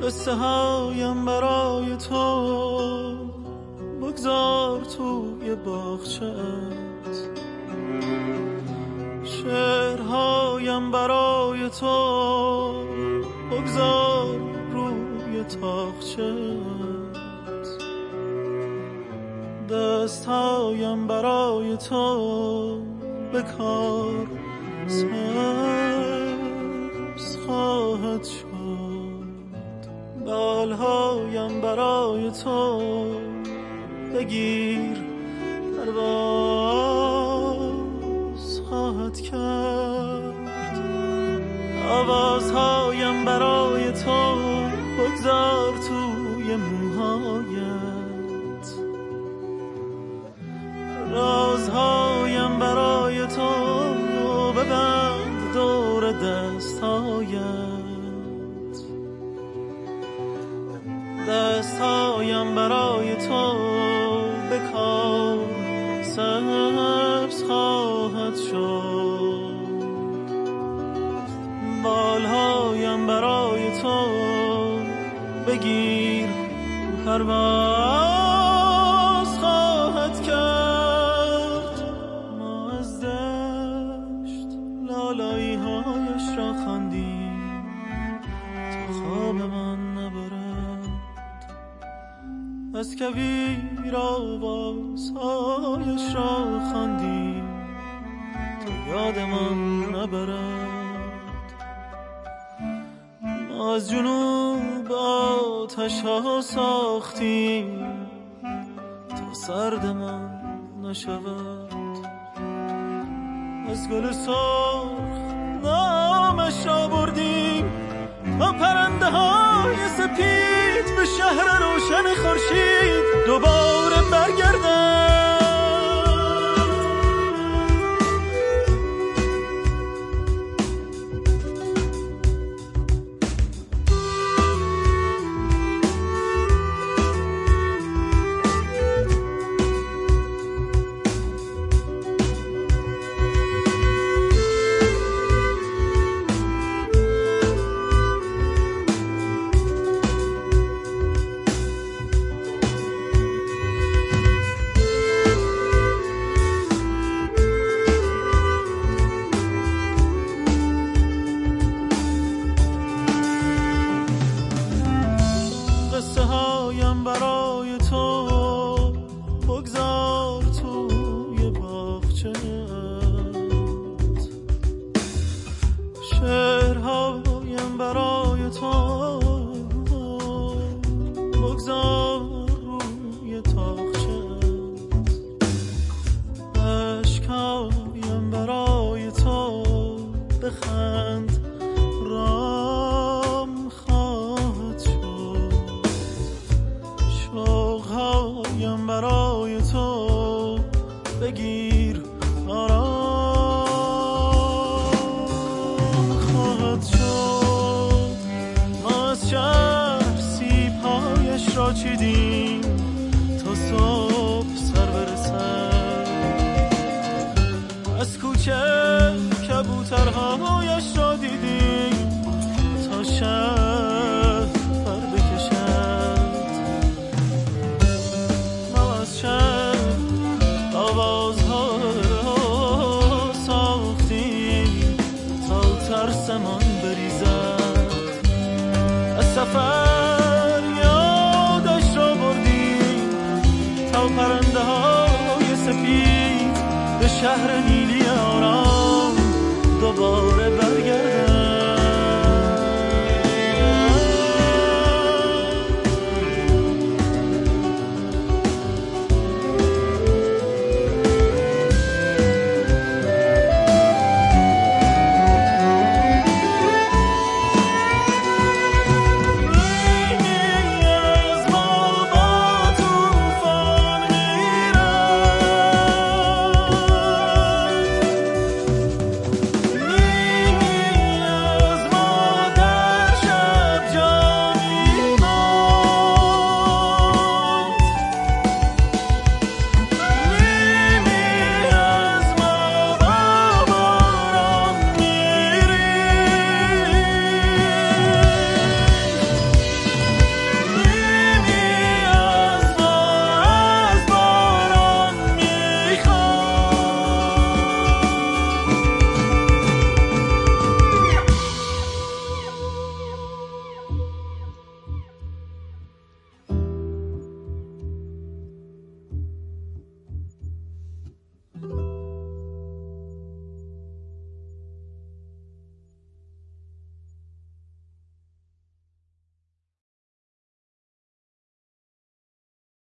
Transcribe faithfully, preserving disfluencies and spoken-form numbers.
قصه هایم برای تو بگذار توی باغچه‌ات، شعرهایم برای تو بگذار روی تاقچه‌ات، دستهایم برای تو به کار سبز خواهد شد، بالهایم برای تو بگیر پرواز خواهد کرد، آوازهایم برای تو بگذار توی موهایت، رازهایم برای تو ببند دور دستهایت، دستهایم برای تو به کار سبز خواهد شد، بالهایم برای تو بگیر پرواز خواهد کرد. ما از دشت لالایی هایش را خواندیم تا خواب من نبرد، از کویر آوازهایش را خواندیم تا یادمان نبرد. ما از جنوب آتش ها ساختیم تا سردمان نشود، از گل سرخ نامش را بردیم تا پرنده های سپید به شهر روشن خورشید دوباره برگردند. برای تو بگذار توی باغچه‌ات، شعرهایم برای تو بگذار روی تاقچه‌ات، اشکهایم برای تو بخند رام خواهد شد، شوقهایم برای تو بگیر آرام خواهد شد. ما از شهر سیب‌هایش را چیدیم تا صبح سر برسد، از کوچه کبوترهایش را دیدیم تا شهر پر بکشد. ما از شهر آوازها را ساختیم تا ترسمان بریزد، از سفر یادش را بردیم تا پرنده های سفید به شهر نیلی آرام دوباره